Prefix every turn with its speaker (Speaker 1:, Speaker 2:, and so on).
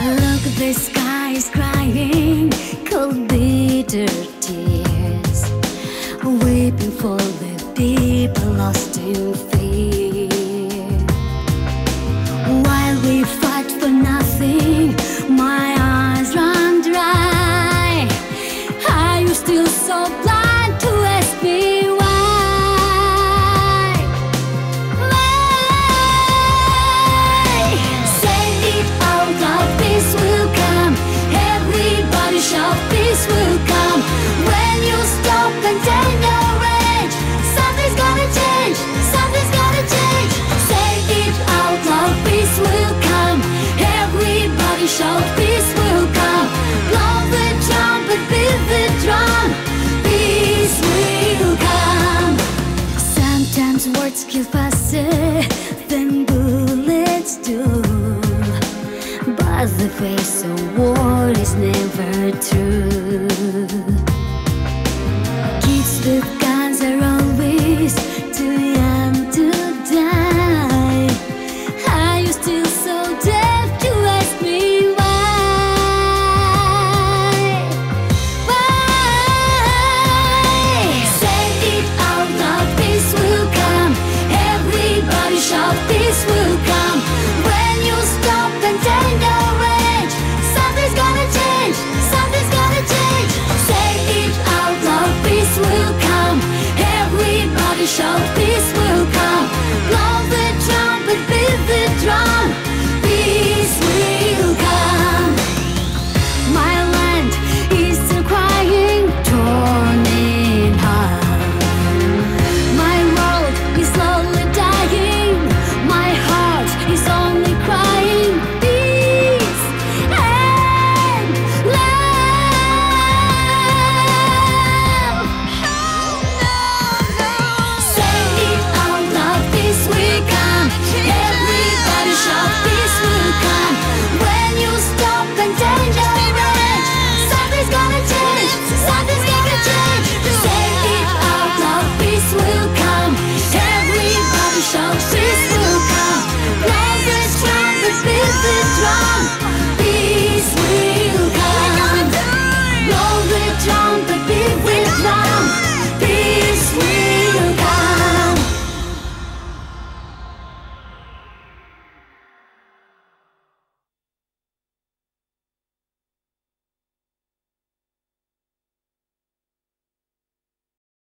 Speaker 1: Look, the sky is crying cold bitter tears, weeping for the people lost in fear. While we fight for nothing, my eyes run dry. Are you still so blind to ask me why? Say it out loud, peace will come. Everybody shout, peace will come. When you stop and take a rage, something's gonna change, something's gonna change. Say it out loud, peace will come. Everybody shout, peace will come. Blow the trumpet, beat the drum, peace will come. Sometimes words kill faster than bullets do, but the face of war is never true. Kids with guns are always too young to die. Are you still so deaf to ask me why? Why? Say it out loud, peace will come. Everybody shout, peace will come. When you stop and take a rage, something's gonna change, something's gonna change. Say it out loud, peace will come. Everybody shout, peace will come.